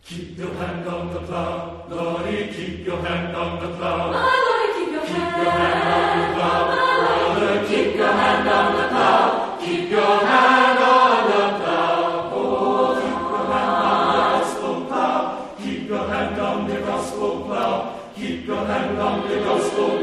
Keep your hand on the plow, Lordy, keep your hand on the plow. My Lordy, keep your hand on the plow. Brother, keep your hand on the plow. Keep your hand on the plow. Oh, keep your hand on the gospel plow. Keep your hand on the gospel plow. Keep your hand on the gospel